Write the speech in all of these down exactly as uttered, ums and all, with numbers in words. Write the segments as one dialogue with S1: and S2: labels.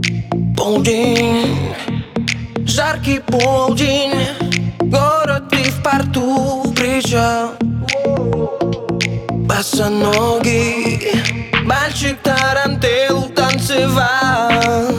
S1: Полдень, жаркий полдень, город и в порту причал. Босоногий мальчик тарантел танцевал.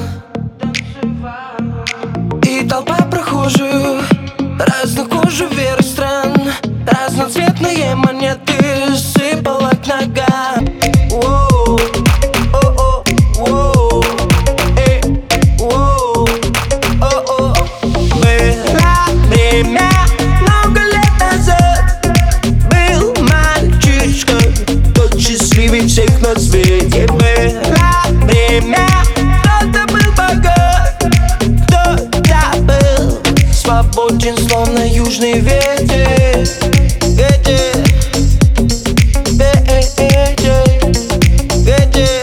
S1: И толпа прохожих разных кожи вверх стран, разноцветные монеты сыпала к ногам. Воу, о-о, воу, эй, воу, о-о. Было время много лет назад, был мальчишкой, тот счастливый всех на свете. Было время, кто-то был богат, кто-то был свободен, словно южный ветер. Ветер, ветер, ветер,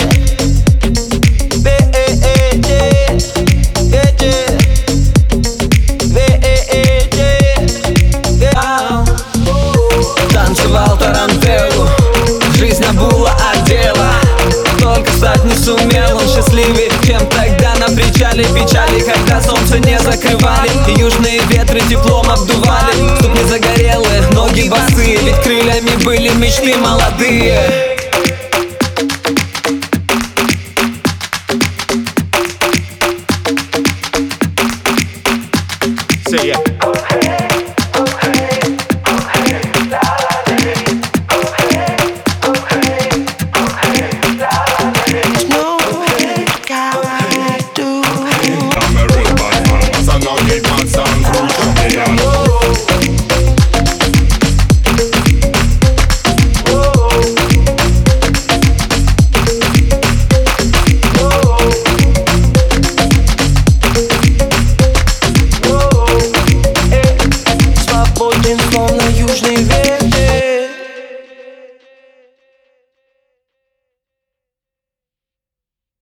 S1: ветер, ветер. Танцевал тарантеллу, жизнь обула одела, только стать не сумел. Он счастливее, чем тогда на причале. Печали, когда солнце не закрывали, и южные ветры теплом обдували. Ступни загорелые, ноги босые, ведь крыльями были мечты молодые.
S2: Say yeah.
S1: Словно южный ветер.